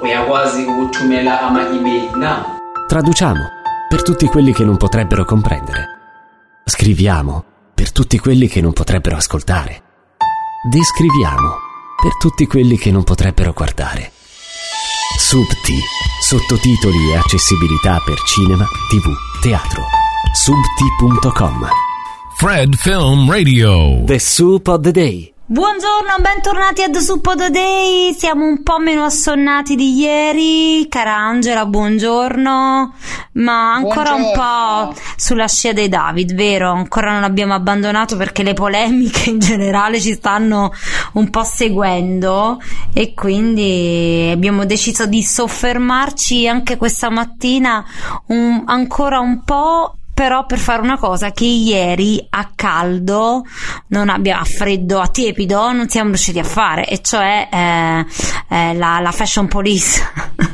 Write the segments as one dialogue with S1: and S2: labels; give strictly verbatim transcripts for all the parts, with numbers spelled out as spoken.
S1: uyakwazi ukuthumela ama-email na.
S2: Traduciamo per tutti quelli che non potrebbero comprendere. Scriviamo per tutti quelli che non potrebbero ascoltare. Descriviamo per tutti quelli che non potrebbero guardare. Subti, sottotitoli e accessibilità per cinema, tv, teatro. Subti punto com.
S3: Fred Film Radio.
S2: The Soup of the Day.
S4: Buongiorno, bentornati a The Soup of the Day. Siamo un po' meno assonnati di ieri, cara Angela, buongiorno. Ma ancora buongiorno. Un po' sulla scia dei David, vero? Ancora non l'abbiamo abbandonato perché le polemiche in generale ci stanno un po' seguendo e quindi abbiamo deciso di soffermarci anche questa mattina un, ancora un po', però per fare una cosa che ieri a caldo, non abbiamo, a freddo, a tiepido non siamo riusciti a fare, e cioè eh, eh, la, la fashion police.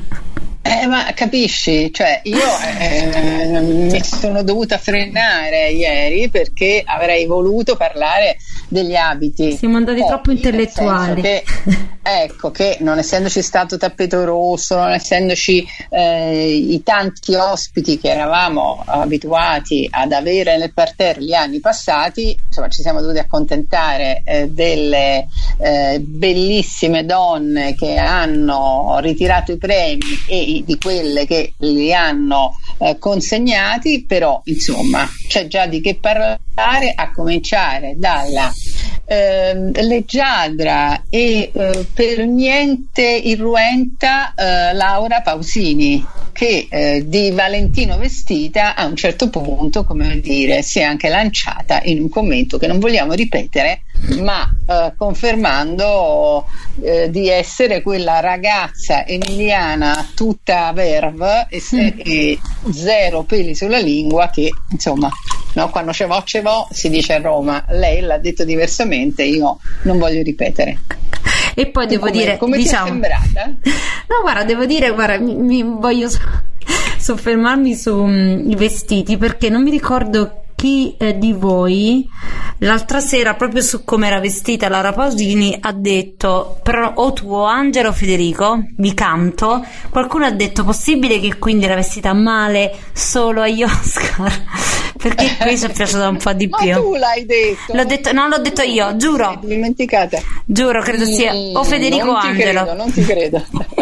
S5: Eh, ma capisci, cioè io eh, mi sono dovuta frenare ieri perché avrei voluto parlare degli abiti.
S4: Siamo andati oh, troppo intellettuali.
S5: Che, ecco che non essendoci stato tappeto rosso, non essendoci eh, i tanti ospiti che eravamo abituati ad avere nel parterre gli anni passati, insomma ci siamo dovuti accontentare eh, delle eh, bellissime donne che hanno ritirato i premi e di quelle che li hanno eh, consegnati, però insomma c'è già di che parlare, a cominciare dalla eh, leggiadra e eh, per niente irruenta eh, Laura Pausini, che eh, di Valentino vestita a un certo punto, come dire, si è anche lanciata in un commento che non vogliamo ripetere, ma eh, confermando eh, di essere quella ragazza emiliana tutta verve e, se, mm. e zero peli sulla lingua che insomma, no, quando ce vo ce vo si dice a Roma. Lei l'ha detto diversamente, io non voglio ripetere.
S4: E poi devo
S5: come,
S4: dire,
S5: come
S4: diciamo,
S5: ti è sembrata?
S4: No, guarda, devo dire, guarda, mi, mi voglio soffermarmi sui vestiti, perché non mi ricordo chi eh, di voi l'altra sera, proprio su come era vestita Laura Pausini, ha detto, però o tu o Angelo o Federico, vi canto, qualcuno ha detto possibile che quindi era vestita male solo agli Oscar, perché qui ci è piaciuto un po' di più.
S5: Ma tu l'hai detto?
S4: L'ho detto, no, l'ho detto io, giuro.
S5: Sei dimenticata.
S4: Giuro, credo sia o Federico o Angelo.
S5: Credo, non ti credo.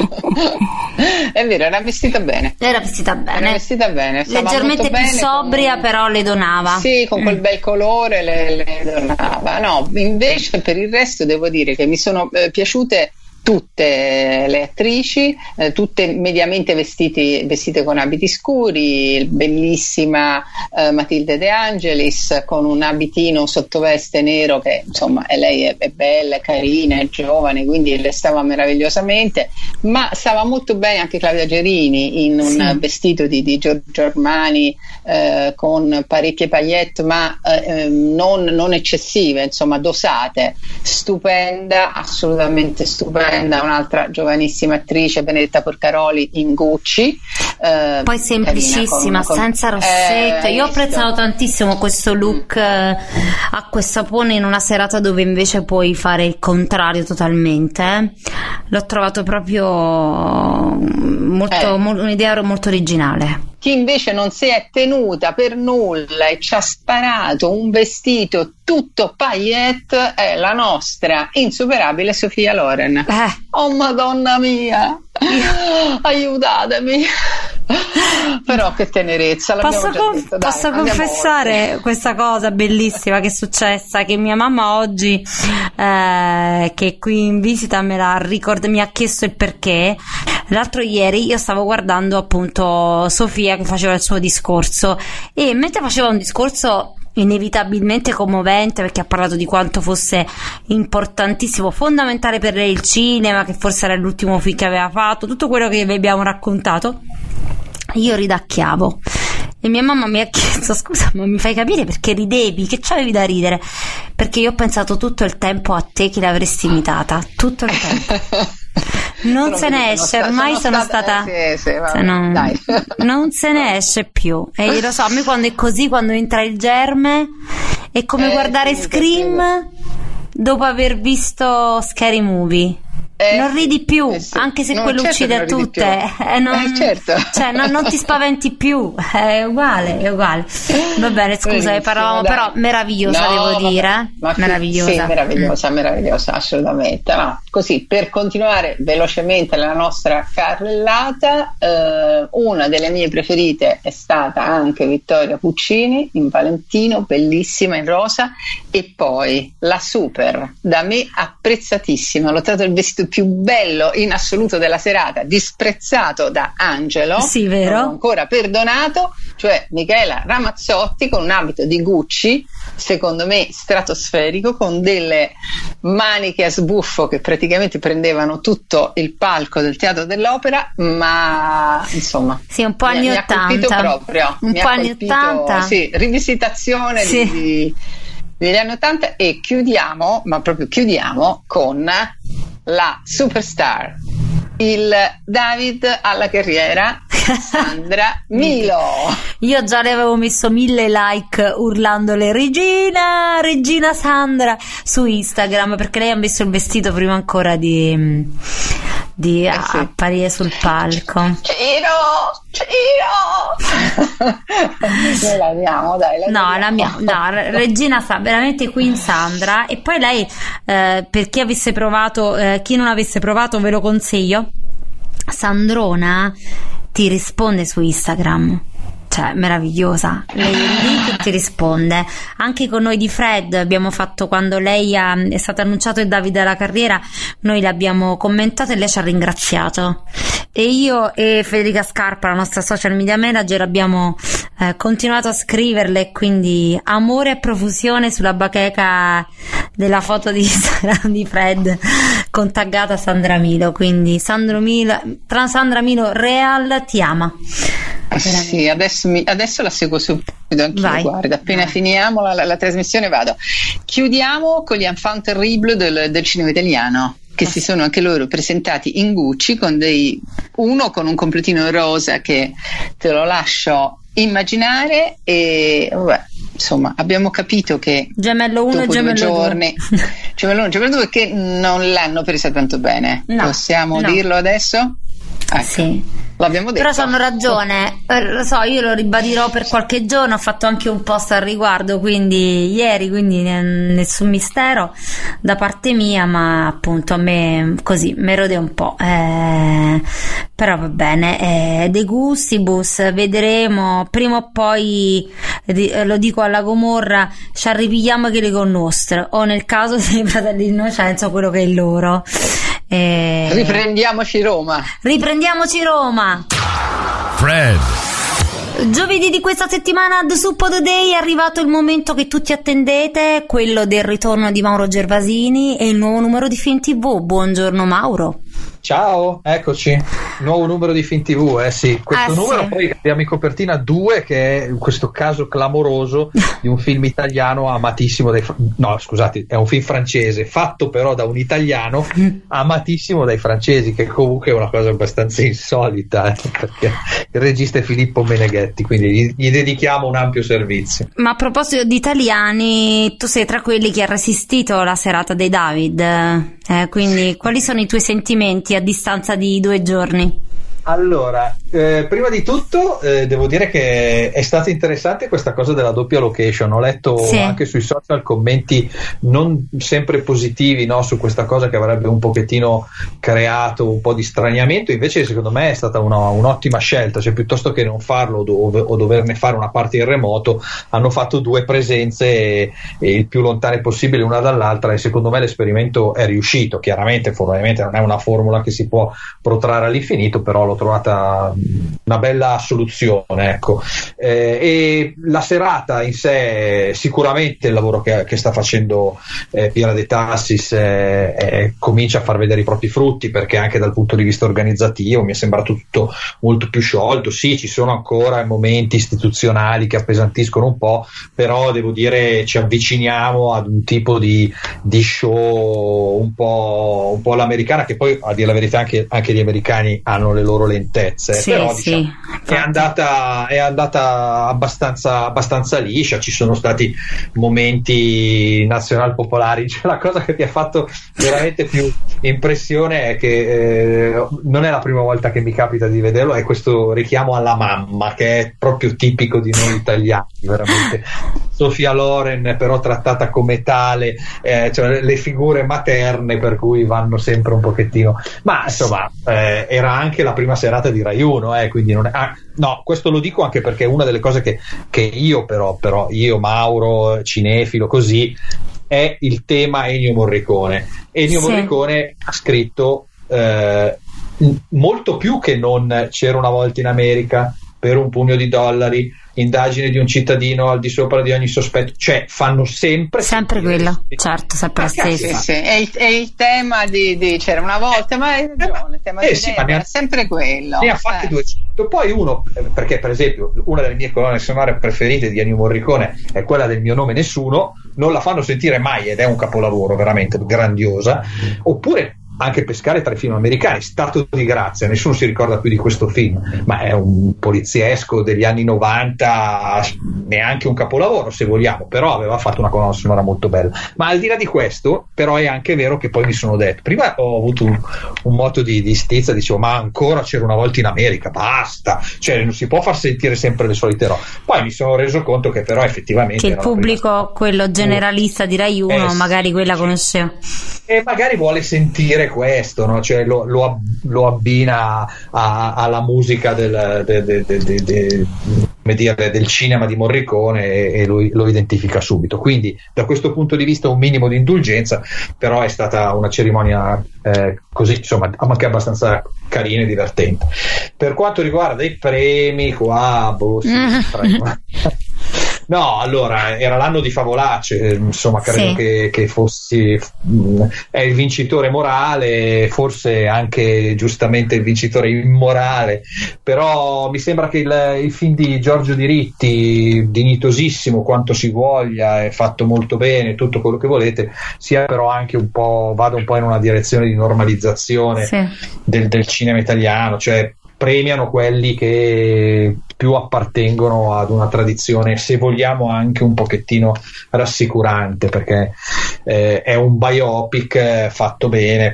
S5: È vero, era vestita bene.
S4: Era vestita bene.
S5: Era vestita bene.
S4: Leggermente più
S5: bene,
S4: sobria, con... però le donava.
S5: Sì, con quel bel colore le, le donava. No, invece per il resto devo dire che mi sono eh, piaciute tutte le attrici, eh, tutte mediamente vestiti, vestite con abiti scuri, bellissima eh, Matilde De Angelis con un abitino sottoveste nero che insomma è, lei è, è bella, è carina, è giovane, quindi le stava meravigliosamente, ma stava molto bene anche Claudia Gerini in un sì. vestito di, di Giorgio Armani eh, con parecchie paillette, ma eh, non, non eccessive, insomma dosate, stupenda, assolutamente stupenda. Un'altra giovanissima attrice, Benedetta Porcaroli in Gucci, eh,
S4: poi semplicissima, con, con, senza rossetto. Eh, io ho apprezzato tantissimo questo look eh, acqua e sapone in una serata dove invece puoi fare il contrario totalmente, eh. L'ho trovato proprio molto, eh. mo- un'idea molto originale.
S5: Chi invece non si è tenuta per nulla e ci ha sparato un vestito tutto paillette è la nostra insuperabile Sofia Loren.
S4: Eh.
S5: Oh madonna mia, aiutatemi. Però che tenerezza,
S4: posso,
S5: già
S4: conf-
S5: detto, dai,
S4: posso confessare oltre. Questa cosa bellissima che è successa, che mia mamma oggi eh, che è qui in visita me la ricorda, mi ha chiesto il perché. L'altro ieri io stavo guardando appunto Sofia che faceva il suo discorso, e mentre faceva un discorso inevitabilmente commovente, perché ha parlato di quanto fosse importantissimo, fondamentale per lei il cinema, che forse era l'ultimo film che aveva fatto, tutto quello che vi abbiamo raccontato, io ridacchiavo e mia mamma mi ha chiesto: scusa, ma mi fai capire perché ridevi? Che c'avevi da ridere? Perché io ho pensato tutto il tempo a te che l'avresti imitata, tutto il tempo. Non Però se ne esce, ormai sono stata, sono stata... Eh, sì, sì, vabbè, non, dai. non se ne esce più. E io lo so, a me quando è così, quando entra il germe, è come eh, guardare Scream dopo aver visto Scary Movie.
S5: Eh,
S4: non ridi più,
S5: eh sì.
S4: anche se
S5: No,
S4: quello
S5: certo
S4: uccide tutte, eh, non,
S5: eh, certo.
S4: cioè, non, non ti spaventi più, è uguale, è uguale. Va bene, scusa, ne parlavamo, però meravigliosa,
S5: no,
S4: devo
S5: vabbè,
S4: dire,
S5: ma che,
S4: meravigliosa.
S5: Sì, meravigliosa, meravigliosa, assolutamente. Ma così, per continuare velocemente la nostra carrellata, eh, una delle mie preferite è stata anche Vittoria Puccini in Valentino, bellissima in rosa, e poi la super, da me apprezzatissima, l'ho trovato il vestito più bello in assoluto della serata, disprezzato da Angelo,
S4: sì, vero?
S5: Non l'ho ancora perdonato, cioè Michela Ramazzotti con un abito di Gucci, secondo me stratosferico, con delle maniche a sbuffo che praticamente prendevano tutto il palco del Teatro dell'Opera, ma insomma
S4: sì, un po' anni
S5: mi, mi ha colpito
S4: ottanta,
S5: proprio,
S4: un
S5: mi
S4: po'
S5: ha
S4: anni
S5: colpito,
S4: ottanta,
S5: sì, rivisitazione sì. di, di degli anni ottanta. E chiudiamo, ma proprio chiudiamo con la superstar, il David alla carriera, Sandra Milo.
S4: Io già le avevo messo mille like urlandole Regina, Regina Sandra su Instagram, perché lei ha messo il vestito prima ancora di, di
S5: eh sì.
S4: apparire sul palco.
S5: Ciro, Ciro. Noi la amiamo, dai, la
S4: no,
S5: amiamo.
S4: la mia, no, Regina sa veramente Queen Sandra. E poi lei, eh, per chi avesse provato, eh, chi non avesse provato, ve lo consiglio. Sandrona ti risponde su Instagram, cioè meravigliosa, lei è lì che ti risponde. Anche con noi di Fred abbiamo fatto, quando lei ha, è stato annunciato il Davide alla carriera, noi l'abbiamo commentato e lei ci ha ringraziato, e io e Federica Scarpa, la nostra social media manager, abbiamo eh, continuato a scriverle, quindi amore e profusione sulla bacheca della foto di Instagram di Fred con taggata Sandra Milo. Quindi Sandro Milo, tra Sandra Milo Real ti ama.
S5: Sì, adesso, mi, adesso la seguo subito anch'io.
S4: Vai.
S5: Guarda, appena
S4: Vai.
S5: finiamo la, la, la trasmissione vado. Chiudiamo con gli enfant terrible del, del cinema italiano, che si sono anche loro presentati in Gucci, con dei, uno con un completino rosa che te lo lascio immaginare, e vabbè, insomma abbiamo capito che
S4: Gemello uno e Gemello
S5: due giorni
S4: due.
S5: Gemello uno e Gemello due che non l'hanno presa tanto bene,
S4: No,
S5: possiamo
S4: no.
S5: dirlo adesso? Ecco.
S4: Sì.
S5: L'abbiamo detto.
S4: Però hanno ragione, eh, lo so, io lo ribadirò per qualche giorno, ho fatto anche un post al riguardo, quindi ieri, quindi n- nessun mistero da parte mia, ma appunto a me così mi rode un po', eh, però va bene, eh, de gustibus, vedremo, prima o poi, eh, lo dico alla Gomorra, ci arriviamo che le con nostre, o nel caso dei fratelli di Innocenzo quello che è loro. Eh,
S5: Riprendiamoci Roma.
S4: Riprendiamoci Roma.
S3: Fred.
S4: Giovedì di questa settimana The Suppo The Day è arrivato il momento che tutti attendete, quello del ritorno di Mauro Gervasini e il nuovo numero di Film tivù. Buongiorno Mauro.
S6: Ciao, eccoci, nuovo numero di Film tivù, eh sì, questo
S4: eh
S6: numero
S4: sì.
S6: Poi abbiamo in copertina due, che è questo caso clamoroso di un film italiano amatissimo dai, no scusate, è un film francese fatto però da un italiano amatissimo dai francesi, che comunque è una cosa abbastanza insolita, eh, perché il regista è Filippo Meneghetti, quindi gli, gli dedichiamo un ampio servizio.
S4: Ma a proposito di italiani, tu sei tra quelli che ha resistito la serata dei David, eh, quindi quali sono i tuoi sentimenti a distanza di due giorni?
S6: Allora, eh, prima di tutto eh, devo dire che è stata interessante questa cosa della doppia location. Ho letto
S4: sì.
S6: anche sui social commenti non sempre positivi, no, su questa cosa che avrebbe un pochettino creato un po' di straniamento. Invece secondo me è stata una, un'ottima scelta, cioè piuttosto che non farlo dove, o doverne fare una parte in remoto, hanno fatto due presenze e, e il più lontane possibile una dall'altra, e secondo me l'esperimento è riuscito. Chiaramente probabilmente non è una formula che si può protrarre all'infinito, però l'ho trovata una bella soluzione, ecco. Eh, e la serata in sé, sicuramente il lavoro che, che sta facendo eh, Piera De Tassis eh, eh, comincia a far vedere i propri frutti, perché anche dal punto di vista organizzativo mi è sembrato tutto molto più sciolto. Sì, ci sono ancora momenti istituzionali che appesantiscono un po', però devo dire ci avviciniamo ad un tipo di, di show un po', un po' all'americana, che poi a dire la verità anche, anche gli americani hanno le loro loro lentezze,
S4: sì,
S6: però
S4: sì,
S6: diciamo, è andata, è andata abbastanza, abbastanza liscia. Ci sono stati momenti nazional-popolari. Cioè, la cosa che mi ha fatto veramente più impressione è che eh, non è la prima volta che mi capita di vederlo, è questo richiamo alla mamma, che è proprio tipico di noi italiani, veramente. Sofia Loren però trattata come tale, eh, cioè le figure materne per cui vanno sempre un pochettino, ma insomma eh, era anche la prima serata di Rai uno, eh, quindi non è... ah, no, questo lo dico anche perché una delle cose che, che io però, però io Mauro cinefilo così, è il tema Ennio Morricone. Ennio sì. Morricone ha scritto eh, molto più che non C'era una volta in America, Per un pugno di dollari, Indagine di un cittadino al di sopra di ogni sospetto, cioè fanno sempre
S4: sempre quello, certo, sempre la stessa.
S5: Sì, sì. È, il, è il tema di, di C'era una volta, ma hai ragione, il tema
S6: eh,
S5: di
S6: sì,
S5: è sempre quello.
S6: Ne ha fatti
S5: eh.
S6: duecento. Poi uno, perché per esempio una delle mie colonne sonore preferite di Ennio Morricone è quella del Mio nome nessuno, non la fanno sentire mai ed è un capolavoro veramente grandiosa. Oppure anche Pescare tra i film americani, Stato di grazia, nessuno si ricorda più di questo film, ma è un poliziesco degli anni novanta, neanche un capolavoro se vogliamo, però aveva fatto una colonna sonora molto bella. Ma al di là di questo, però è anche vero che poi mi sono detto, prima ho avuto un, un moto di, di stizza, dicevo ma ancora C'era una volta in America, basta, cioè non si può far sentire sempre le solite robe. Poi mi sono reso conto che però effettivamente
S4: che il pubblico, quello generalista di Rai uno,
S6: eh,
S4: magari quella conosceva
S6: e magari vuole sentire questo, no? Cioè lo, lo, ab- lo abbina a, alla musica del, de, de, de, de, de, come dire, del cinema di Morricone e, e lo, lo identifica subito. Quindi da questo punto di vista un minimo di indulgenza, però è stata una cerimonia eh, così, insomma, anche abbastanza carina e divertente. Per quanto riguarda i premi, qua boh, sì, no, allora era l'anno di Favolacce, insomma credo
S4: sì.
S6: che, che fossi mh, è il vincitore morale, forse anche giustamente il vincitore immorale, però mi sembra che il, il film di Giorgio Diritti, dignitosissimo quanto si voglia, è fatto molto bene, tutto quello che volete, sia però anche un po', vada un po' in una direzione di normalizzazione sì. del, del cinema italiano, cioè premiano quelli che più appartengono ad una tradizione, se vogliamo anche un pochettino rassicurante, perché eh, è un biopic fatto bene,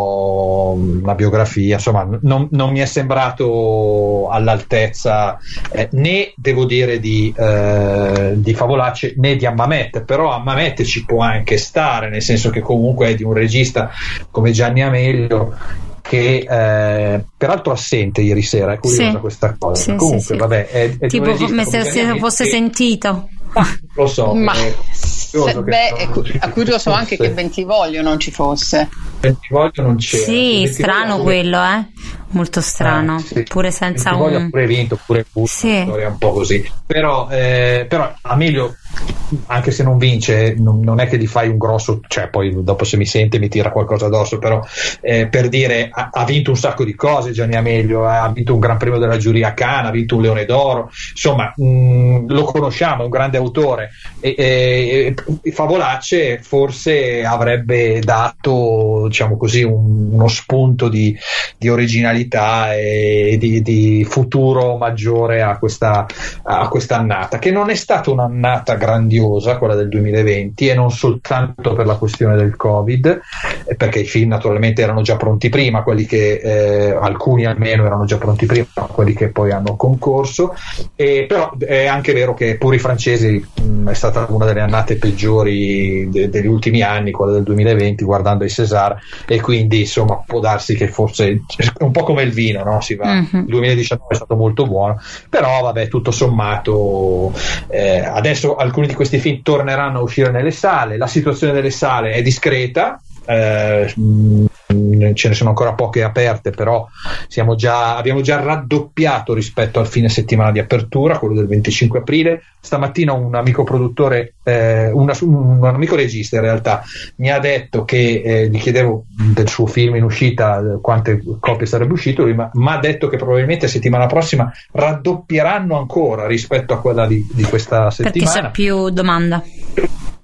S6: però una biografia, insomma, non, non mi è sembrato all'altezza eh, né devo dire di, eh, di Favolacce né di Hammamet, però Hammamet ci può anche stare, nel senso che comunque è di un regista come Gianni Amelio, che eh, peraltro assente ieri sera, è curiosa sì. questa cosa. Sì, comunque sì, sì. vabbè, è, è
S4: tipo come se come fosse che... sentito.
S6: Ah, lo so,
S5: ma
S6: è curioso,
S5: beh, è cu- è curioso anche che Bentivoglio non ci fosse.
S6: Bentivoglio non c'era.
S4: Sì, strano pure... quello, eh. Molto strano,
S6: ah, sì.
S4: pure senza
S6: Bentivoglio
S4: un
S6: ha pure vinto, pure Bush, sì. Una storia un po' così. Però, eh, però Amelio, anche se non vince, non, non è che gli fai un grosso, cioè poi dopo se mi sente mi tira qualcosa addosso, però eh, per dire ha, ha vinto un sacco di cose Gianni Amelio, ha vinto un Gran Premio della giuria a Cannes, ha vinto un Leone d'Oro, insomma mh, lo conosciamo, è un grande autore e, e, e Favolacce forse avrebbe dato, diciamo così, un, uno spunto di, di originalità e di, di futuro maggiore a questa a questa annata, che non è stata un'annata grandiosa quella del duemilaventi, e non soltanto per la questione del Covid, perché i film naturalmente erano già pronti prima, quelli che eh, alcuni almeno erano già pronti prima, quelli che poi hanno concorso, e però è anche vero che pure i francesi mh, è stata una delle annate peggiori de- degli ultimi anni, quella del duemilaventi, guardando i César, e quindi insomma può darsi che forse un po' come il vino, no? Si va. Mm-hmm. Il duemiladiciannove è stato molto buono, però vabbè, tutto sommato eh, adesso alcuni di questi film torneranno a uscire nelle sale, la situazione delle sale è discreta, eh, ce ne sono ancora poche aperte, però siamo già, abbiamo già raddoppiato rispetto al fine settimana di apertura, quello del venticinque aprile. Stamattina un amico produttore, eh, una, un amico regista in realtà, mi ha detto che eh, gli chiedevo del suo film in uscita quante copie sarebbe uscito, lui mi ha detto che probabilmente settimana prossima raddoppieranno ancora rispetto a quella di, di questa settimana,
S4: perché c'è più domanda.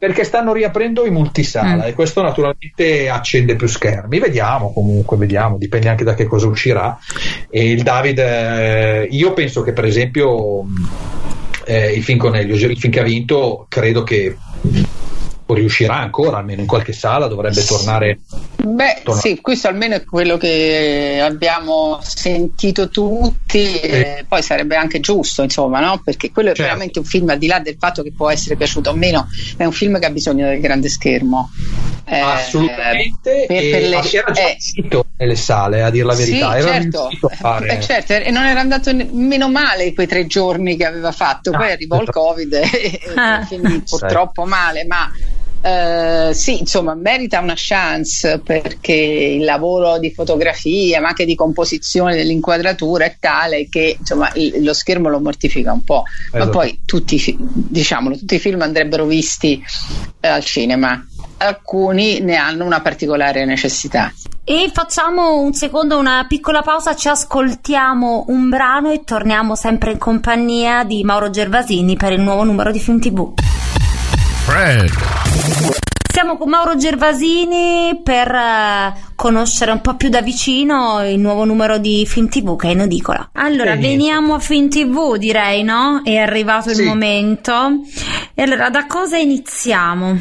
S6: perché stanno riaprendo i multisala mm. e questo naturalmente accende più schermi. Vediamo, comunque vediamo, dipende anche da che cosa uscirà. E il David, eh, io penso che per esempio eh, il film con Elio, il film che ha vinto, credo che riuscirà ancora, almeno in qualche sala dovrebbe tornare.
S5: Beh
S6: tornare.
S5: Sì, questo almeno è quello che abbiamo sentito tutti, e poi sarebbe anche giusto, insomma, no? Perché quello è certo. veramente un film, al di là del fatto che può essere piaciuto o meno, è un film che ha bisogno del grande schermo.
S6: Eh, assolutamente,
S5: per,
S6: e
S5: per le,
S6: era già
S5: eh,
S6: uscito nelle sale, a dire la verità.
S5: Sì,
S6: era
S5: certo,
S6: a fare...
S5: eh, certo, e non era andato meno male quei tre giorni che aveva fatto, poi ah, arrivò il Covid e,
S4: ah.
S5: e finì purtroppo male, ma Uh, sì, insomma, merita una chance, perché il lavoro di fotografia ma anche di composizione dell'inquadratura è tale che insomma il, lo schermo lo mortifica un po', esatto. Ma poi tutti, diciamolo, tutti i film andrebbero visti eh, al cinema, alcuni ne hanno una particolare necessità.
S4: E facciamo un secondo, una piccola pausa, ci ascoltiamo un brano e torniamo sempre in compagnia di Mauro Gervasini per il nuovo numero di Film tivù.
S3: Fred.
S4: Siamo con Mauro Gervasini per uh, conoscere un po' più da vicino il nuovo numero di Film tivù che è in edicola. Allora, Benissimo. Veniamo a Film tivù, direi, no? È arrivato sì. il momento. E allora, da cosa iniziamo?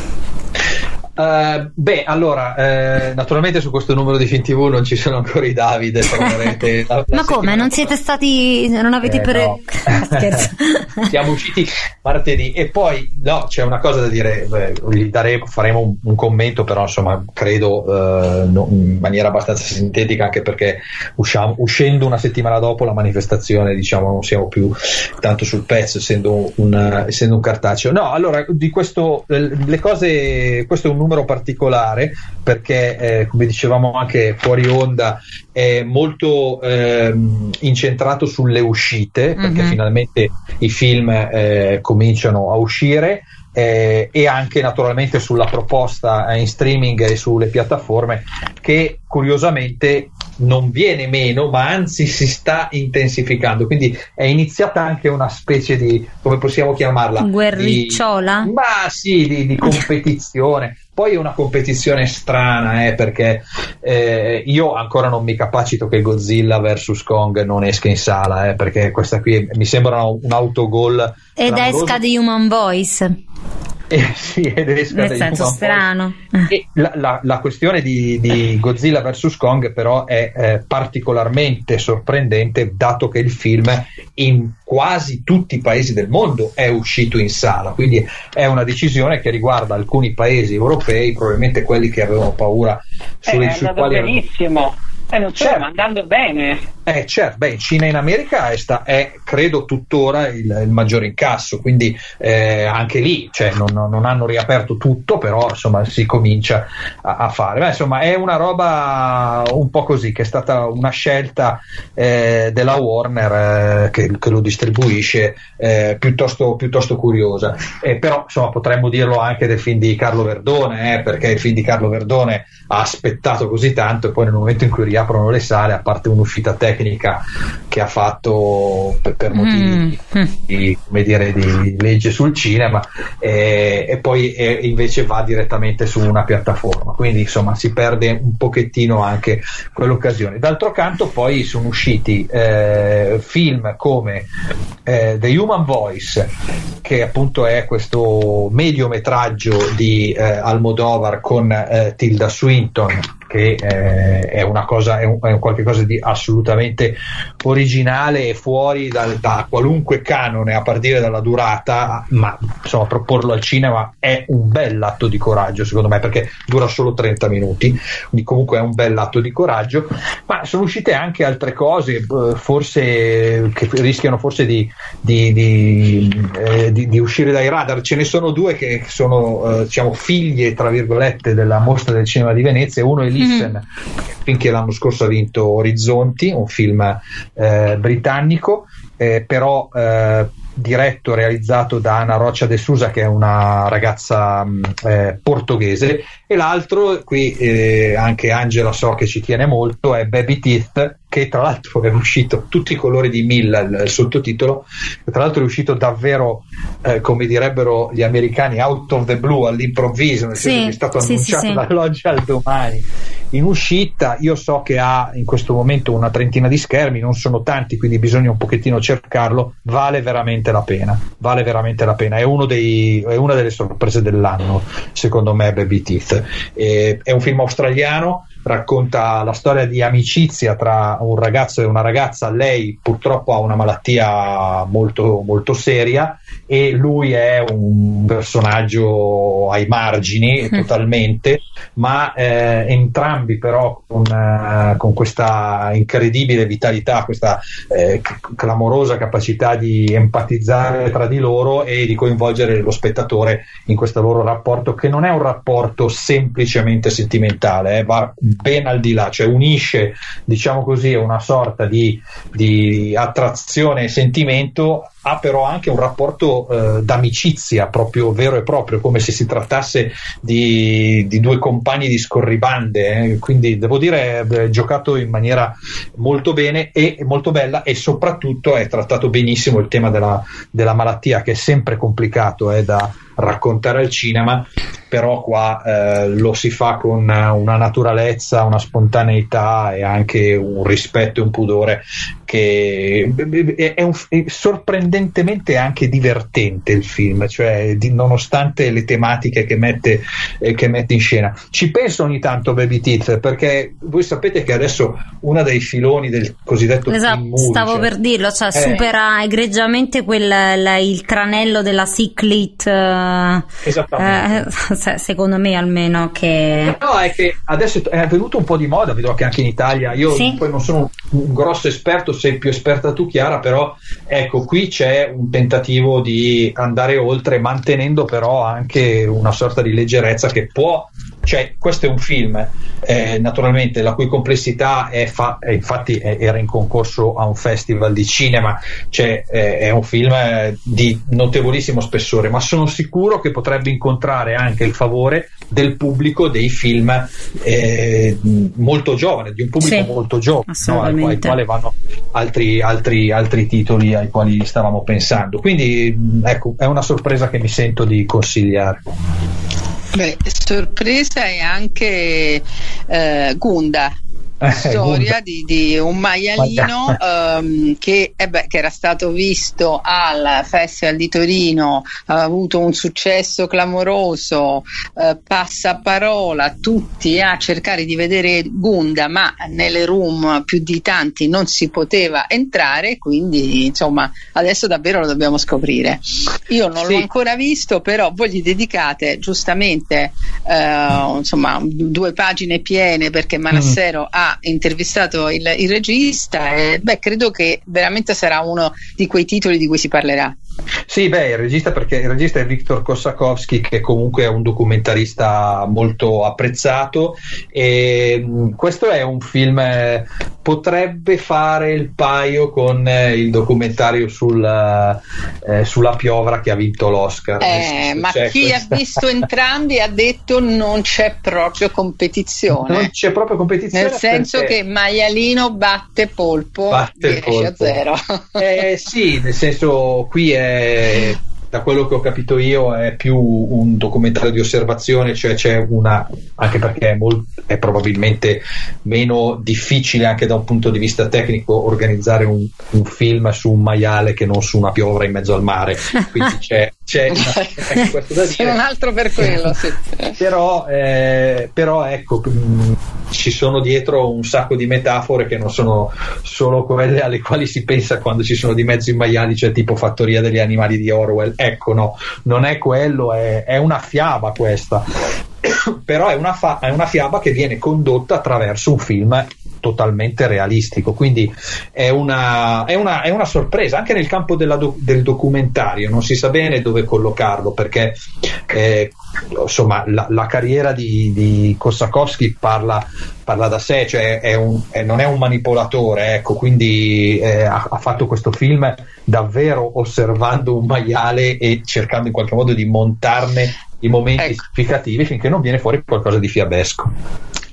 S6: Uh, beh, allora, eh, naturalmente su questo numero di Film tivù non ci sono ancora i Davide. Troverete la, la
S4: Ma come? Non siete stati, non avete
S6: eh,
S4: per...
S6: no.
S4: Scherzo.
S6: Siamo usciti martedì e poi no, c'è una cosa da dire, beh, gli daremo, faremo un, un commento, però insomma credo eh, no, in maniera abbastanza sintetica, anche perché usciamo, uscendo una settimana dopo la manifestazione, diciamo, non siamo più tanto sul pezzo, essendo un, essendo un cartaceo. No, allora, di questo, le cose, questo è un numero particolare perché eh, come dicevamo anche fuori onda è molto eh, incentrato sulle uscite, perché mm-hmm. finalmente i film eh, cominciano a uscire, eh, e anche naturalmente sulla proposta in streaming e sulle piattaforme, che curiosamente non viene meno, ma anzi si sta intensificando, quindi è iniziata anche una specie di, come possiamo chiamarla,
S4: guerricciola?
S6: Di, ma sì, di, di competizione. Poi è una competizione strana, eh, perché eh, io ancora non mi capacito che Godzilla versus Kong non esca in sala, eh, perché questa qui mi sembra un autogol
S4: ed clamoroso. Esca di Human Voice.
S6: Eh, sì, ed esca
S4: nel senso strano.
S6: E la, la, la questione di, di Godzilla versus Kong però è eh, particolarmente sorprendente, dato che il film in quasi tutti i paesi del mondo è uscito in sala, quindi è una decisione che riguarda alcuni paesi europei, probabilmente quelli che avevano paura sulle,
S5: eh,
S6: sui
S5: è
S6: quali
S5: benissimo. Eh, non so, certo. ma andando bene.
S6: Eh, certo, beh, in Cina e in America è, sta, è credo tuttora il, il maggiore incasso, quindi eh, anche lì, cioè, non, non hanno riaperto tutto, però insomma si comincia a, a fare. Beh, insomma, è una roba un po' così, che è stata una scelta eh, della Warner eh, che, che lo distribuisce, eh, piuttosto, piuttosto curiosa. Eh, però insomma potremmo dirlo anche del film di Carlo Verdone, eh, perché il film di Carlo Verdone ha aspettato così tanto e poi nel momento in cui riaprono le sale, a parte un'uscita tecnica che ha fatto per, per motivi mm. di, come dire, di legge sul cinema, eh, e poi eh, invece va direttamente su una piattaforma, quindi insomma si perde un pochettino anche quell'occasione. D'altro canto poi sono usciti eh, film come eh, The Human Voice, che appunto è questo mediometraggio di eh, Almodovar con eh, Tilda Swinton, che eh, è una cosa, è un, è un qualche cosa di assolutamente originale e fuori dal, da qualunque canone, a partire dalla durata, ma insomma proporlo al cinema è un bel atto di coraggio, secondo me, perché dura solo trenta minuti, quindi comunque è un bel atto di coraggio. Ma sono uscite anche altre cose, forse che rischiano forse di, di, di, eh, di, di uscire dai radar. Ce ne sono due che sono eh, diciamo figlie tra virgolette della Mostra del Cinema di Venezia. Uno è Listen, mm-hmm. finché l'anno scorso ha vinto Orizzonti, un film eh, britannico, eh, però eh, diretto, realizzato da Ana Rocha de Souza, che è una ragazza eh, portoghese, e l'altro qui eh, anche Angela so che ci tiene molto, è Baby Teeth, che tra l'altro è uscito tutti i colori di Milla, il, il sottotitolo, che tra l'altro è uscito davvero eh, come direbbero gli americani out of the blue, all'improvviso, nel
S4: sì,
S6: senso che è stato
S4: sì,
S6: annunciato
S4: sì, sì.
S6: dall'oggi al domani in uscita. Io so che ha in questo momento una trentina di schermi, non sono tanti, quindi bisogna un pochettino cercarlo. Vale veramente la pena, vale veramente la pena, è uno dei è una delle sorprese dell'anno secondo me, Baby Teeth. E, è un film australiano, racconta la storia di amicizia tra un ragazzo e una ragazza. Lei purtroppo ha una malattia molto molto seria e lui è un personaggio ai margini totalmente, ma eh, entrambi però con, eh, con questa incredibile vitalità, questa eh, clamorosa capacità di empatizzare tra di loro e di coinvolgere lo spettatore in questo loro rapporto, che non è un rapporto semplicemente sentimentale, eh, va ben al di là, cioè unisce, diciamo così, una sorta di, di attrazione e sentimento, ha però anche un rapporto eh, d'amicizia proprio vero e proprio, come se si trattasse di, di due compagni di scorribande, eh. Quindi devo dire è giocato in maniera molto bene e molto bella, e soprattutto è trattato benissimo il tema della, della malattia, che è sempre complicato eh, da raccontare al cinema, però qua eh, lo si fa con una naturalezza, una spontaneità e anche un rispetto e un pudore che è, un, è sorprendentemente anche divertente il film, cioè di, nonostante le tematiche che mette, eh, che mette in scena. Ci penso ogni tanto Baby Teeth, perché voi sapete che adesso uno dei filoni del cosiddetto
S4: esatto,
S6: film movie,
S4: stavo
S6: cioè,
S4: per dirlo, cioè
S6: eh,
S4: supera egregiamente quel, la, il tranello della Sicklit, eh,
S6: esattamente.
S4: eh, secondo me almeno, che
S6: no, è che adesso è venuto un po' di moda, vedo che anche in Italia, io
S4: sì?
S6: poi non sono un grosso esperto, sei più esperta tu Chiara, però ecco, qui c'è un tentativo di andare oltre, mantenendo però anche una sorta di leggerezza che può, cioè questo è un film eh, naturalmente la cui complessità è, fa- è infatti è, era in concorso a un festival di cinema, cioè eh, è un film eh, di notevolissimo spessore, ma sono sicuro che potrebbe incontrare anche il favore del pubblico dei film eh, molto giovane, di un pubblico
S4: sì,
S6: molto giovane, no? al, al quale vanno altri, altri, altri titoli ai quali stavamo pensando, quindi ecco, è una sorpresa che mi sento di consigliare.
S5: Beh, sorpresa è anche eh, Gunda,
S6: Eh,
S5: storia di, di un maialino um, che, eh beh, che era stato visto al Festival di Torino, ha avuto un successo clamoroso, eh, passaparola, tutti a cercare di vedere Gunda, ma nelle room più di tanti non si poteva entrare, quindi insomma adesso davvero lo dobbiamo scoprire. Io non
S6: sì.
S5: l'ho ancora visto, però voi gli dedicate giustamente eh, insomma due pagine piene, perché Manassero mm. ha intervistato il, il regista e beh, credo che veramente sarà uno di quei titoli di cui si parlerà.
S6: Sì, beh, il regista, perché il regista è Viktor Kossakovsky, che comunque è un documentarista molto apprezzato, e mh, questo è un film eh, potrebbe fare il paio con eh, il documentario sul, eh, sulla piovra che ha vinto l'Oscar.
S5: Eh, ma chi questa... ha visto entrambi ha detto non c'è proprio competizione.
S6: Non c'è proprio competizione.
S5: Nel senso
S6: perché...
S5: che maialino batte polpo,
S6: batte
S5: riesce
S6: polpo.
S5: a zero.
S6: Eh, sì, nel senso qui è, da quello che ho capito io, è più un documentario di osservazione, cioè c'è una, anche perché è, molto, è probabilmente meno difficile anche da un punto di vista tecnico organizzare un, un film su un maiale che non su una piovra in mezzo al mare, quindi c'è, c'è, una, questo da dire.
S5: C'è un altro per quello, sì.
S6: però, eh, però ecco, mh, ci sono dietro un sacco di metafore che non sono solo quelle alle quali si pensa quando ci sono di mezzo i maiali, cioè tipo Fattoria degli animali di Orwell. Ecco, no, non è quello, è, è una fiaba questa, però è una, fa- è una fiaba che viene condotta attraverso un film totalmente realistico, quindi è una, è una, è una sorpresa anche nel campo della do- del documentario, non si sa bene dove collocarlo, perché eh, insomma la, la carriera di, di Kossakovsky parla, parla da sé, cioè è un, è, non è un manipolatore, ecco, quindi eh, ha, ha fatto questo film davvero osservando un maiale e cercando in qualche modo di montarne i momenti
S5: ecco.
S6: significativi finché non viene fuori qualcosa di fiabesco.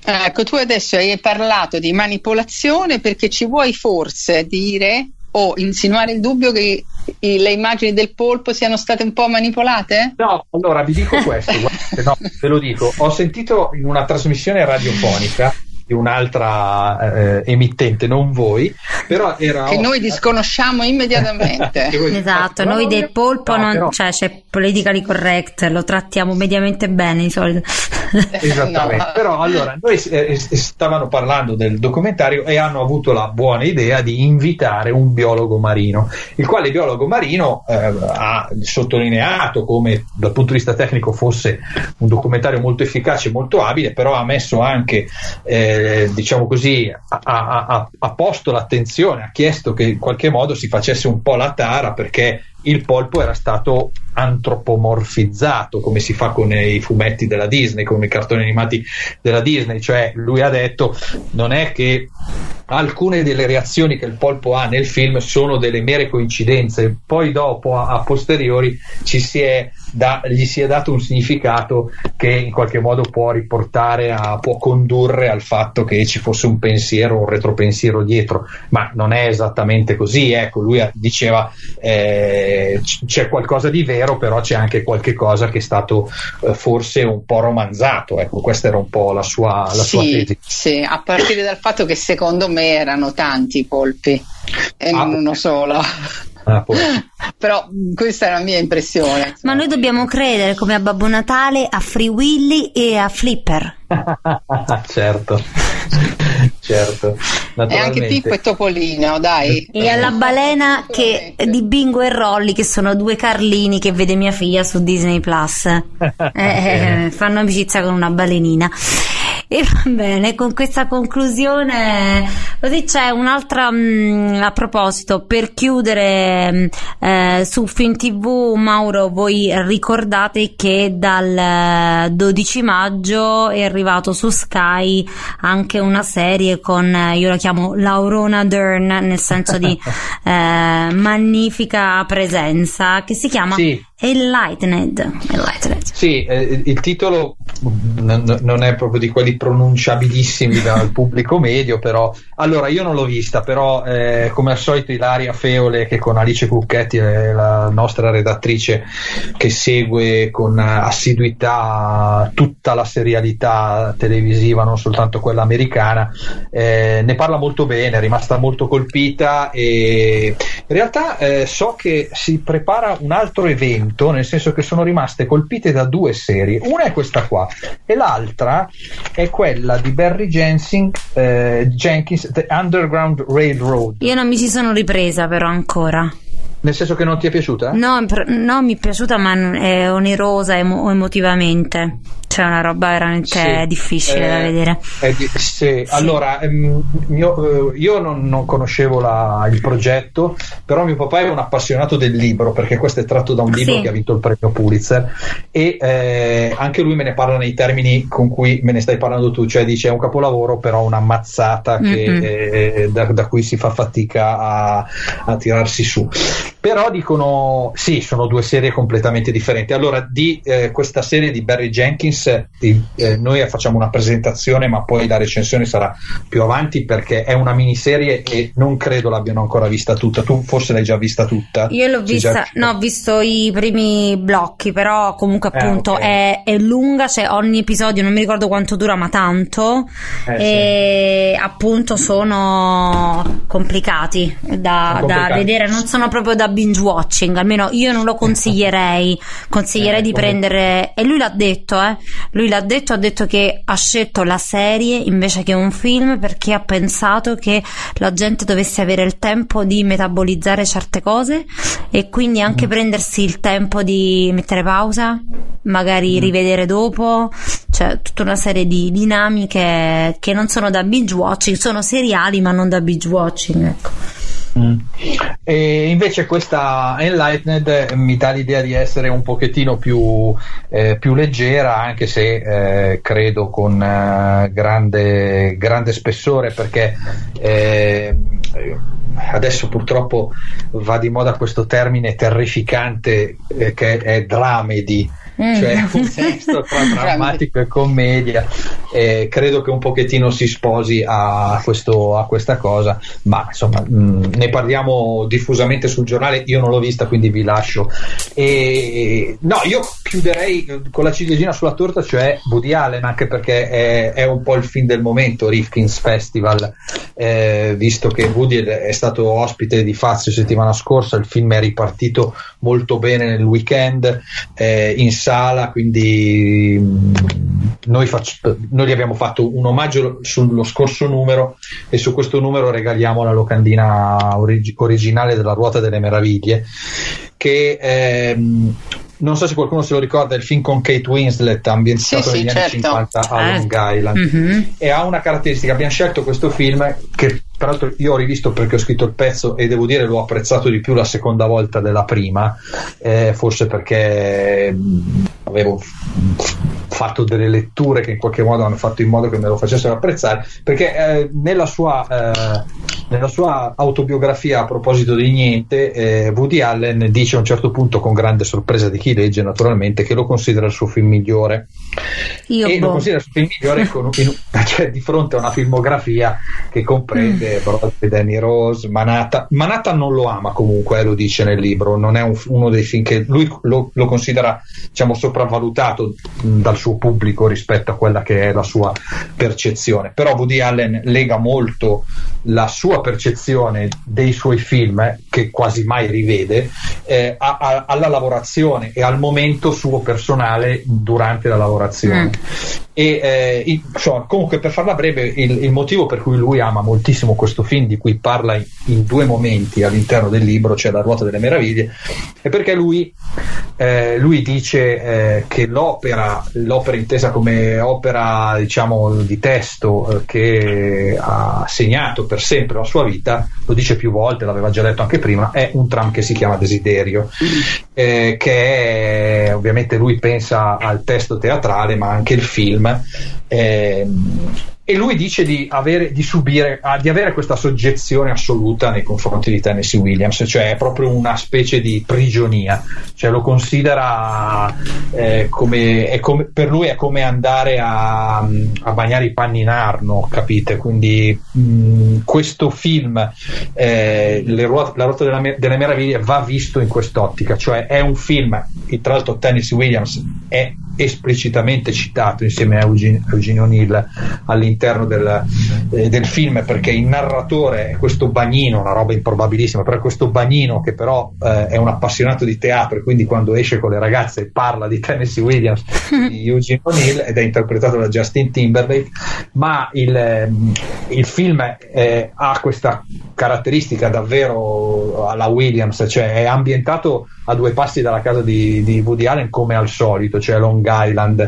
S5: Ecco, tu adesso hai parlato di manipolazione perché ci vuoi forse dire o insinuare il dubbio che i, le immagini del polpo siano state un po' manipolate?
S6: No, allora vi dico questo, guardate, no, ve lo dico, ho sentito in una trasmissione radiofonica di un'altra eh, emittente, non voi, però era
S5: che noi disconosciamo immediatamente.
S4: Esatto, noi del polpo no, non però... cioè c'è politically correct, lo trattiamo mediamente bene di solito.
S6: Esattamente, no. Però allora noi eh, stavano parlando del documentario e hanno avuto la buona idea di invitare un biologo marino, il quale biologo marino eh, ha sottolineato come dal punto di vista tecnico fosse un documentario molto efficace, molto abile, però ha messo anche eh, diciamo così ha, ha, ha posto l'attenzione, ha chiesto che in qualche modo si facesse un po' la tara perché il polpo era stato antropomorfizzato come si fa con i fumetti della Disney, con i cartoni animati della Disney, cioè lui ha detto non è che alcune delle reazioni che il polpo ha nel film sono delle mere coincidenze, poi dopo a, a posteriori ci si è da, gli si è dato un significato che in qualche modo può riportare a, può condurre al fatto che ci fosse un pensiero, un retropensiero dietro, ma non è esattamente così, ecco, lui diceva eh, c'è qualcosa di vero, però c'è anche qualche cosa che è stato eh, forse un po' romanzato, ecco, questa era un po' la sua, la
S5: sì,
S6: sua tesi.
S5: Sì, a partire dal fatto che secondo me erano tanti i polpi e ah, non uno solo. Ah, però questa è la mia impressione.
S4: Ma noi dobbiamo credere come a Babbo Natale, a Free Willy e a Flipper.
S6: Certo, certo.
S5: E anche Pippo e Topolino, dai.
S4: E alla balena che, di Bingo e Rolly, che sono due Carlini che vede mia figlia su Disney Plus. eh, eh, fanno amicizia con una balenina. E va bene, con questa conclusione così c'è un'altra mh, a proposito, per chiudere eh, su Film tivù, Mauro, voi ricordate che dal dodici maggio è arrivato su Sky anche una serie con, io la chiamo Laurona Dern, nel senso di eh, magnifica presenza, che si chiama sì. Enlightened. Enlightened.
S6: Sì, eh, il titolo n- non è proprio di quelli pronunciabilissimi dal pubblico medio, però allora io non l'ho vista, però eh, come al solito Ilaria Feole, che con Alice Cucchetti è la nostra redattrice che segue con assiduità tutta la serialità televisiva, non soltanto quella americana, eh, ne parla molto bene, è rimasta molto colpita e in realtà eh, so che si prepara un altro evento, nel senso che sono rimaste colpite da due serie, una è questa qua e l'altra è quella di Barry Jenkins, eh, Jenkins The Underground Railroad.
S4: Io non mi ci sono ripresa però ancora.
S6: Nel senso che non ti è piaciuta?
S4: No, no, mi è piaciuta, ma è onerosa emo- emotivamente. C'è una roba veramente sì, difficile eh, da vedere.
S6: Eh, sì. Sì. Allora, ehm, mio, eh, io non, non conoscevo la, il progetto, però mio papà è un appassionato del libro, perché questo è tratto da un libro sì. che ha vinto il premio Pulitzer, e eh, anche lui me ne parla nei termini con cui me ne stai parlando tu, cioè dice è un capolavoro, però una mazzata che, mm-hmm. eh, da, da cui si fa fatica a, a tirarsi su. Però dicono sì, sono due serie completamente differenti. Allora, di eh, questa serie di Barry Jenkins di, eh, noi facciamo una presentazione, ma poi la recensione sarà più avanti, perché è una miniserie e non credo l'abbiano ancora vista tutta. Tu forse l'hai già vista tutta?
S4: Io l'ho vista, già... no, ho visto i primi blocchi, però comunque appunto eh, okay. è, è lunga, cioè ogni episodio non mi ricordo quanto dura, ma tanto, eh, e sì. appunto sono complicati da, sono complicati. da vedere, non sono proprio da binge watching, almeno io non lo consiglierei. Consiglierei eh, di come... prendere, e lui l'ha detto, eh lui l'ha detto, ha detto che ha scelto la serie invece che un film perché ha pensato che la gente dovesse avere il tempo di metabolizzare certe cose e quindi anche mm. prendersi il tempo di mettere pausa, magari mm. rivedere dopo, cioè tutta una serie di dinamiche che non sono da binge watching, sono seriali ma non da binge watching, ecco.
S6: Mm. E invece questa Enlightened mi dà l'idea di essere un pochettino più, eh, più leggera, anche se eh, credo con eh, grande, grande spessore, perché eh, adesso purtroppo va di moda questo termine terrificante eh, che è dramedy, cioè un testo tra drammatico e commedia, eh, credo che un pochettino si sposi a, questo, a questa cosa, ma insomma mh, ne parliamo diffusamente sul giornale, io non l'ho vista quindi vi lascio. E, no, io chiuderei con la ciliegina sulla torta, cioè Woody Allen, anche perché è, è un po' il film del momento, Rifkin's Festival, eh, visto che Woody è stato ospite di Fazio settimana scorsa, il film è ripartito molto bene nel weekend eh, in sala, quindi mh, noi, faccio, noi gli abbiamo fatto un omaggio sullo scorso numero e su questo numero regaliamo la locandina orig- originale della Ruota delle Meraviglie, che ehm, non so se qualcuno se lo ricorda, il film con Kate Winslet ambientato
S5: sì,
S6: negli
S5: sì,
S6: anni
S5: certo.
S6: cinquanta a
S4: Eh.
S6: Long Island,
S4: Mm-hmm.
S6: e ha una caratteristica. Abbiamo scelto questo film che peraltro io ho rivisto perché ho scritto il pezzo e devo dire l'ho apprezzato di più la seconda volta della prima, eh, forse perché mh, avevo f- fatto delle letture che in qualche modo hanno fatto in modo che me lo facessero apprezzare, perché eh, nella sua eh, nella sua autobiografia, a proposito di niente, eh, Woody Allen dice a un certo punto, con grande sorpresa di chi legge naturalmente, che lo considera il suo film migliore.
S4: Io
S6: e
S4: boh.
S6: lo considera il suo film migliore con, in, cioè, di fronte a una filmografia che comprende mm. Broadway, Danny Rose, Manhattan. Manhattan non lo ama comunque, eh, lo dice nel libro, non è un, uno dei film che lui lo, lo considera, diciamo, sopravvalutato mh, dal suo pubblico rispetto a quella che è la sua percezione. Però Woody Allen lega molto la sua percezione dei suoi film, eh, che quasi mai rivede, eh, a, a, alla lavorazione e al momento suo personale durante la lavorazione. Mm. E eh, il, insomma, comunque, per farla breve, il, il motivo per cui lui ama moltissimo questo film, di cui parla in, in due momenti all'interno del libro, cioè La Ruota delle Meraviglie, è perché lui eh, lui dice eh, che l'opera l'opera intesa come opera, diciamo, di testo, eh, che ha segnato per sempre la sua vita, lo dice più volte, l'aveva già detto anche prima, è un tram che si chiama Desiderio, eh, che è, ovviamente lui pensa al testo teatrale ma anche il film, eh, e lui dice di avere, di subire, di avere questa soggezione assoluta nei confronti di Tennessee Williams, cioè è proprio una specie di prigionia, cioè lo considera eh, come, è come, per lui è come andare a, a bagnare i panni in Arno, capite? Quindi mh, questo film, eh, le ruote, La Ruota della, delle Meraviglie, va visto in quest'ottica, cioè è un film, tra l'altro Tennessee Williams è esplicitamente citato insieme a Eugene, Eugene O'Neill all'interno del, eh, del film, perché il narratore è questo bagnino, una roba improbabilissima, però è questo bagnino che però eh, è un appassionato di teatro, e quindi quando esce con le ragazze parla di Tennessee Williams, di Eugene O'Neill, ed è interpretato da Justin Timberlake. Ma il, eh, il film eh, ha questa caratteristica davvero alla Williams, cioè è ambientato a due passi dalla casa di, di Woody Allen come al solito, cioè Long Island,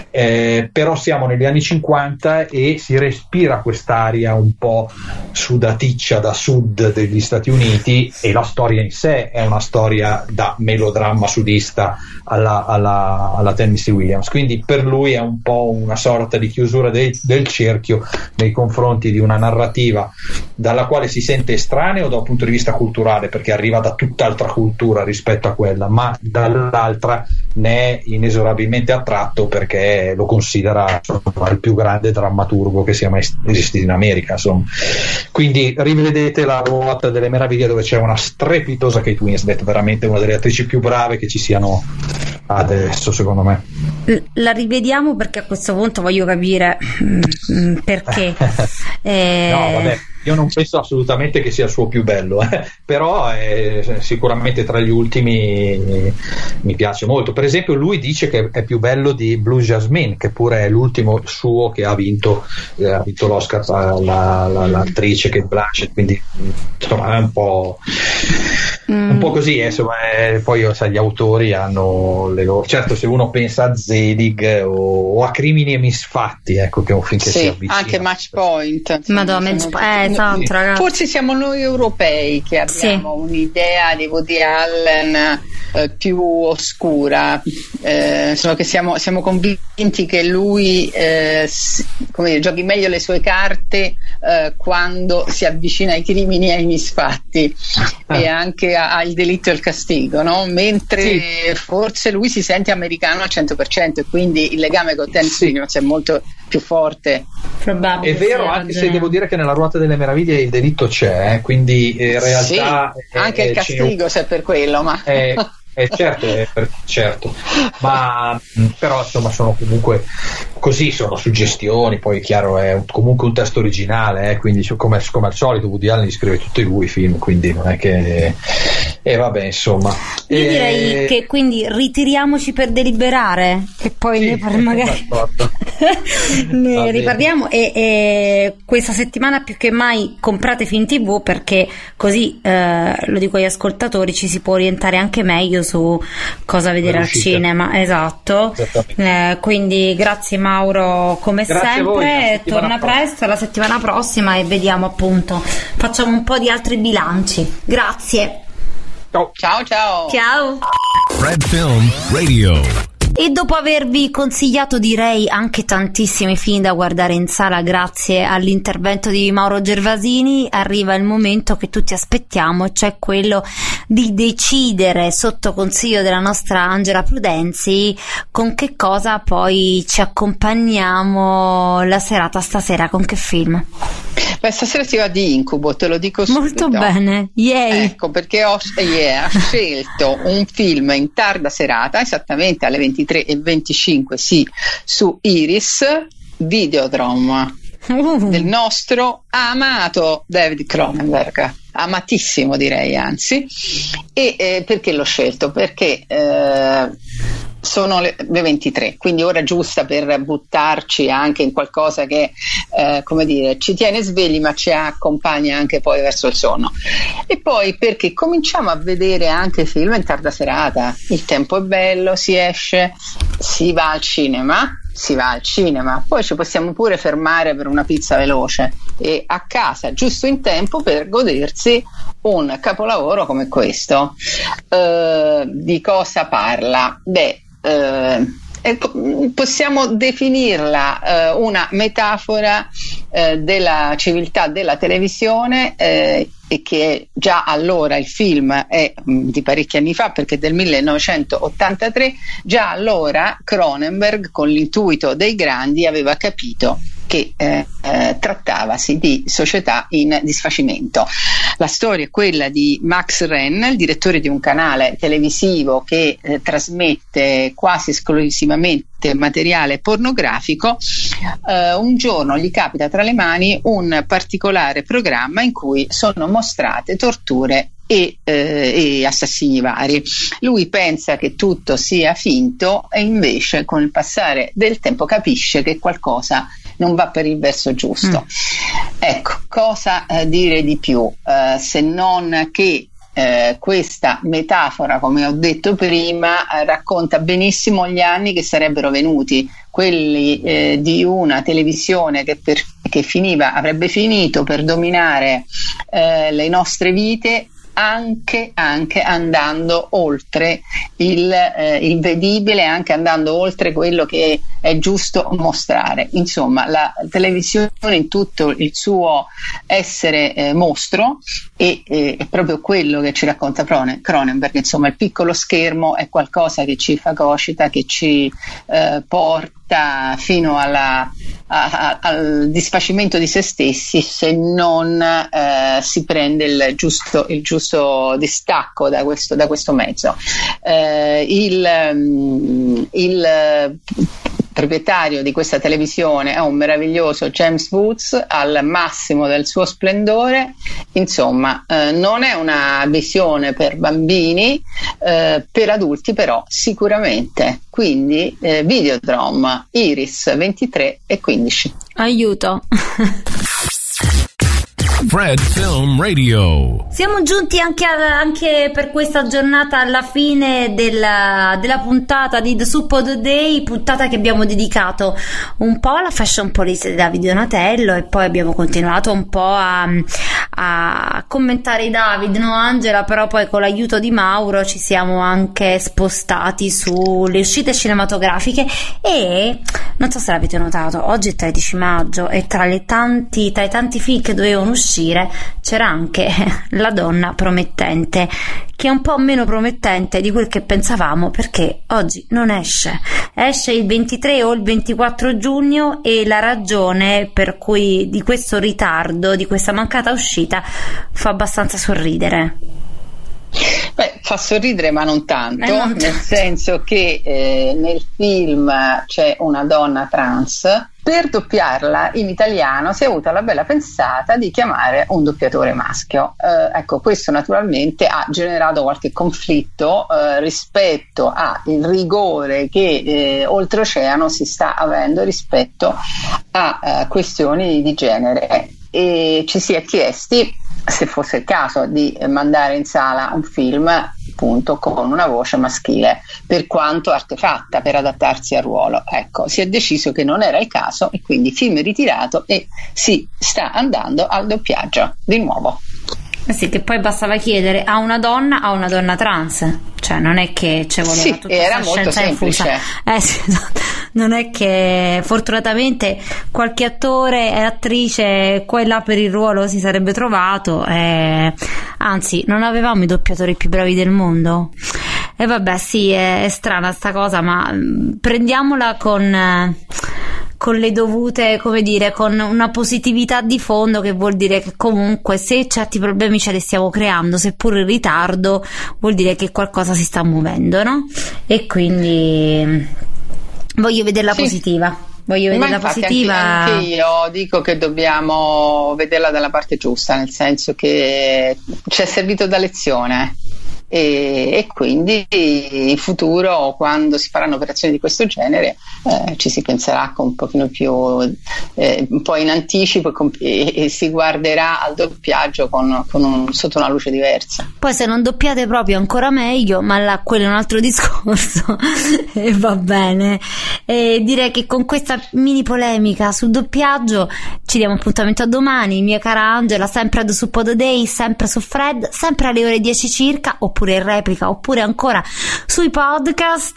S6: eh, però siamo negli anni cinquanta e si respira quest'aria un po' sudaticcia da sud degli Stati Uniti, e la storia in sé è una storia da melodramma sudista alla, alla, alla Tennessee Williams, quindi per lui è un po' una sorta di chiusura del, del cerchio nei confronti di una narrativa dalla quale si sente estraneo da un punto di vista culturale, perché arriva da tutt'altra cultura rispetto a quella, ma dall'altra ne è inesorabilmente attratto perché lo considera, insomma, il più grande drammaturgo che sia mai esistito in America, insomma. Quindi rivedete La Ruota delle Meraviglie, dove c'è una strepitosa Kate Winslet, veramente una delle attrici più brave che ci siano adesso, secondo me.
S4: La rivediamo perché a questo punto voglio capire mm, perché. eh...
S6: No, vabbè, io non penso assolutamente che sia il suo più bello, eh. Però è sicuramente tra gli ultimi, mi piace molto. Per esempio, lui dice che è più bello di Blue Jasmine, che pure è l'ultimo suo che ha vinto, eh, ha vinto l'Oscar la, la, l'attrice Cate Blanchett, quindi insomma è un po' mm. un po' così, eh, insomma, eh, poi sai, gli autori hanno le loro, certo, se uno pensa a Zelig o, o a Crimini e Misfatti, ecco, che è un film che
S5: sì,
S6: si avvicina
S5: anche Match Point,
S4: Madonna, Match Point, eh, esatto, ragazzi.
S5: Forse siamo noi europei che abbiamo sì. un'idea di Woody Allen eh, più oscura, eh, insomma, che siamo, siamo convinti che lui eh, si, come dire, giochi meglio le sue carte eh, quando si avvicina ai crimini e ai misfatti ah. e anche al delitto e al castigo, no? Mentre sì. forse lui si sente americano al cento per cento e quindi il legame con Terence Williams è molto più forte.
S4: Probabile,
S6: è vero, anche se devo dire che nella Ruota delle Meraviglie il delitto c'è, eh, quindi in realtà
S5: sì, anche è, il castigo se per quello, ma
S6: è, è certo, è per, certo, ma però insomma sono comunque così, sono suggestioni, poi è chiaro è un, comunque un testo originale, eh, quindi come, come al solito Woody Allen li scrive tutti lui i film, quindi non è che e eh, vabbè insomma
S4: io
S6: e...
S4: direi che quindi ritiriamoci per deliberare che poi
S6: sì,
S4: ne parliamo magari ne riparliamo e, e questa settimana più che mai comprate film tivù perché così eh, lo dico agli ascoltatori ci si può orientare anche meglio su cosa vedere al cinema, esatto, eh, quindi grazie Mauro come
S6: grazie
S4: sempre, torna
S6: prossima.
S4: presto la settimana prossima e vediamo appunto, facciamo un po' di altri bilanci, grazie.
S6: Ciao
S5: ciao ciao.
S4: Ciao.
S3: Fred Film Radio.
S4: E dopo avervi consigliato direi anche tantissimi film da guardare in sala grazie all'intervento di Mauro Gervasini, arriva il momento che tutti aspettiamo, cioè quello di decidere sotto consiglio della nostra Angela Prudenzi con che cosa poi ci accompagniamo la serata stasera, con che film?
S5: Beh, stasera si va di incubo, te lo dico subito.
S4: Molto bene, yay.
S5: Ecco perché ho, yeah, ho scelto un film in tarda serata, esattamente alle ventitré e venticinque, sì, su Iris, Videodrome, uh. del nostro amato David Cronenberg, amatissimo direi anzi. E eh, perché l'ho scelto? Perché eh, sono le, le ventitré, quindi ora giusta per buttarci anche in qualcosa che eh, come dire ci tiene svegli ma ci accompagna anche poi verso il sonno, e poi perché cominciamo a vedere anche film in tarda serata, il tempo è bello, si esce, si va al cinema si va al cinema, poi ci possiamo pure fermare per una pizza veloce e a casa giusto in tempo per godersi un capolavoro come questo. Uh, di cosa parla? Beh, uh, possiamo definirla uh, una metafora uh, della civiltà della televisione, uh, e che già allora il film è mh, di parecchi anni fa perché del millenovecentottantatré, già allora Cronenberg con l'intuito dei grandi aveva capito che eh, eh, trattavasi di società in disfacimento. La storia è quella di Max Renn, il direttore di un canale televisivo che eh, trasmette quasi esclusivamente materiale pornografico. Uh, un giorno gli capita tra le mani un particolare programma in cui sono mostrate torture e, eh, e assassini vari. Lui pensa che tutto sia finto e invece con il passare del tempo capisce che qualcosa non va per il verso giusto. Mm. Ecco, cosa eh, dire di più eh, se non che Eh, questa metafora, come ho detto prima, eh, racconta benissimo gli anni che sarebbero venuti, quelli eh, di una televisione che, per, che finiva, avrebbe finito per dominare eh, le nostre vite, anche, anche andando oltre il, eh, il vedibile, anche andando oltre quello che è giusto mostrare. Insomma, la televisione in tutto il suo essere eh, mostro e eh, è proprio quello che ci racconta Cronenberg. Insomma, il piccolo schermo è qualcosa che ci fagocita, che ci eh, porta fino alla, a, a, al disfacimento di se stessi se non eh, si prende il giusto, il giusto distacco da questo, da questo mezzo. Eh, il, il proprietario di questa televisione è un meraviglioso James Woods al massimo del suo splendore. Insomma, eh, non è una visione per bambini, eh, per adulti però sicuramente. Quindi eh, Videodrome, Iris ventitré e quindici.
S4: Aiuto.
S3: Fred Film Radio.
S4: Siamo giunti anche, a, anche per questa giornata alla fine della, della puntata di The Soup of the Day, puntata che abbiamo dedicato un po' alla fashion policy di Davide Donatello, e poi abbiamo continuato un po' a, a commentare i David, no Angela? Però poi con l'aiuto di Mauro ci siamo anche spostati sulle uscite cinematografiche, e non so se l'avete notato, oggi è tredici maggio e tra le tanti tra i tanti film che dovevano uscire c'era anche La donna promettente, che è un po' meno promettente di quel che pensavamo, perché oggi non esce esce il ventitré o il ventiquattro giugno, e la ragione per cui di questo ritardo, di questa mancata uscita, fa abbastanza sorridere.
S5: Beh, fa sorridere ma non tanto,
S4: eh, non
S5: nel
S4: tanto.
S5: senso che eh, nel film c'è una donna trans. Per doppiarla in italiano si è avuta la bella pensata di chiamare un doppiatore maschio. Eh, ecco, questo naturalmente ha generato qualche conflitto eh, rispetto al rigore che eh, oltreoceano si sta avendo rispetto a eh, questioni di genere, e ci si è chiesti se fosse il caso di mandare in sala un film appunto con una voce maschile, per quanto artefatta per adattarsi al ruolo. Ecco, si è deciso che non era il caso, e quindi film ritirato e si sta andando al doppiaggio di nuovo.
S4: Eh sì, che poi bastava chiedere a una donna, a una donna trans, cioè non è che ci voleva
S5: Sì,
S4: tutta
S5: era
S4: questa
S5: molto
S4: scienza infusa.
S5: semplice.
S4: Eh sì, esatto. Non è che fortunatamente qualche attore e attrice qua e là per il ruolo si sarebbe trovato, eh, anzi non avevamo i doppiatori più bravi del mondo. E vabbè, sì, è, è strana sta cosa, ma mh, prendiamola con eh, con le dovute, come dire, con una positività di fondo, che vuol dire che comunque se certi problemi ce li stiamo creando, seppur in ritardo, vuol dire che qualcosa si sta muovendo, no? E quindi voglio vederla
S5: Sì.
S4: positiva. Voglio
S5: Ma
S4: vederla
S5: infatti
S4: positiva.
S5: Anche, anche io dico che dobbiamo vederla dalla parte giusta, nel senso che ci è servito da lezione. E, e quindi in futuro, quando si faranno operazioni di questo genere, eh, ci si penserà con un pochino più eh, un po' in anticipo, e, con, e, e si guarderà al doppiaggio con, con un, sotto una luce diversa.
S4: Poi se non doppiate proprio ancora meglio, ma là quello è un altro discorso e va bene. E direi che con questa mini polemica sul doppiaggio ci diamo appuntamento a domani, mia cara Angela, sempre ad su Pod Day, sempre su Fred, sempre alle ore dieci circa, oppure in replica, oppure ancora sui podcast,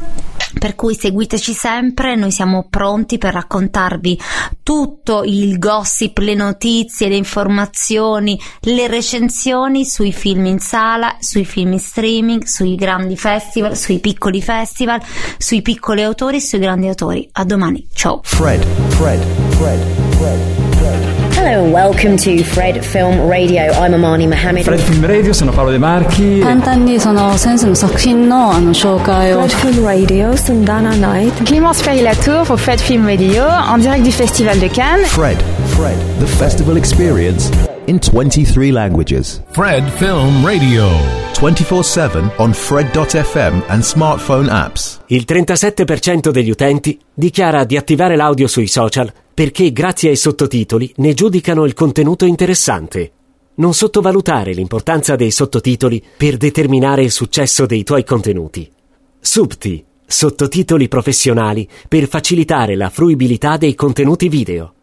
S4: per cui seguiteci sempre. Noi siamo pronti per raccontarvi tutto il gossip, le notizie, le informazioni, le recensioni sui film in sala, sui film in streaming, sui grandi festival, sui piccoli festival, sui piccoli autori, sui grandi autori. A domani, ciao.
S7: Fred, Fred, Fred, Fred, Fred.
S8: Hello and welcome to Fred Film Radio. I'm Amani Mohammed.
S9: Fred Film Radio, sono Paolo De Marchi.
S10: 簡単にその先生の作品のあの紹介を
S11: Fred Film Radio, Sundana Night.
S12: Clémence Ferry-Latour pour Fred Film Radio en direct du Festival de Cannes.
S7: Fred, Fred, the festival experience in twenty-three languages.
S3: Fred Film Radio.
S7: twenty-four seven on Fred dot F M and smartphone apps.
S2: Il trentasette per cento degli utenti dichiara di attivare l'audio sui social perché grazie ai sottotitoli ne giudicano il contenuto interessante. Non sottovalutare l'importanza dei sottotitoli per determinare il successo dei tuoi contenuti. Subti, sottotitoli professionali per facilitare la fruibilità dei contenuti video.